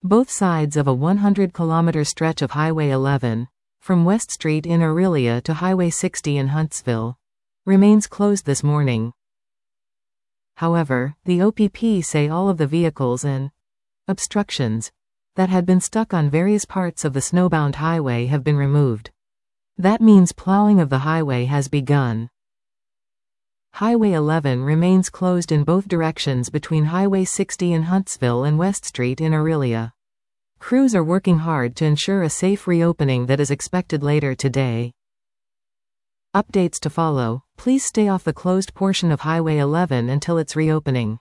Both sides of a 100-kilometer stretch of Highway 11, from West Street in Orillia to Highway 60 in Huntsville, remains closed this morning. However, the OPP say all of the vehicles and obstructions that had been stuck on various parts of the snowbound highway have been removed. That means plowing of the highway has begun. Highway 11 remains closed in both directions between Highway 60 in Huntsville and West Street in Orillia. Crews are working hard to ensure a safe reopening that is expected later today. Updates to follow. Please stay off the closed portion of Highway 11 until its reopening.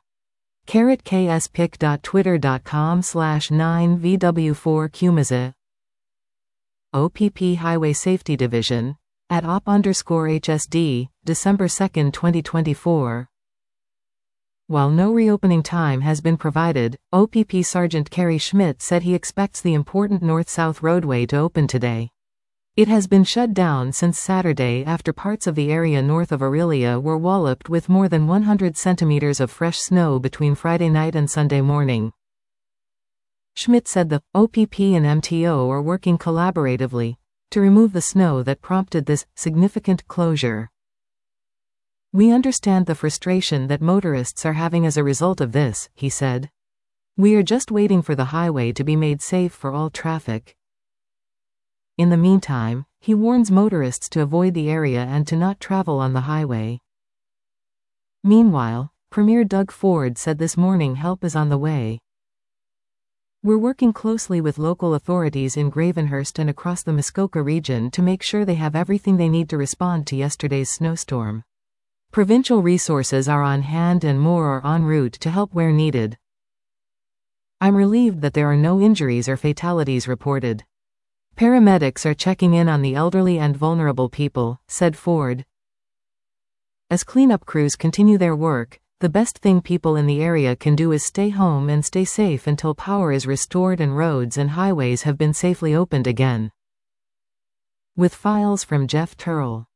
@kspic.twitter.com/9vw4cumaza OPP Highway Safety Division @op_HSD, December 2, 2024. While no reopening time has been provided, OPP Sergeant Kerry Schmidt said he expects the important north-south roadway to open today. It has been shut down since Saturday after parts of the area north of Orillia were walloped with more than 100 centimeters of fresh snow between Friday night and Sunday morning. Schmidt said the OPP and MTO are working collaboratively to remove the snow that prompted this significant closure. We understand the frustration that motorists are having as a result of this, he said. We are just waiting for the highway to be made safe for all traffic. In the meantime, he warns motorists to avoid the area and to not travel on the highway. Meanwhile, Premier Doug Ford said this morning help is on the way. We're working closely with local authorities in Gravenhurst and across the Muskoka region to make sure they have everything they need to respond to yesterday's snowstorm. Provincial resources are on hand and more are en route to help where needed. I'm relieved that there are no injuries or fatalities reported. Paramedics are checking in on the elderly and vulnerable people, said Ford. As cleanup crews continue their work, the best thing people in the area can do is stay home and stay safe until power is restored and roads and highways have been safely opened again. With files from Jeff Turrell.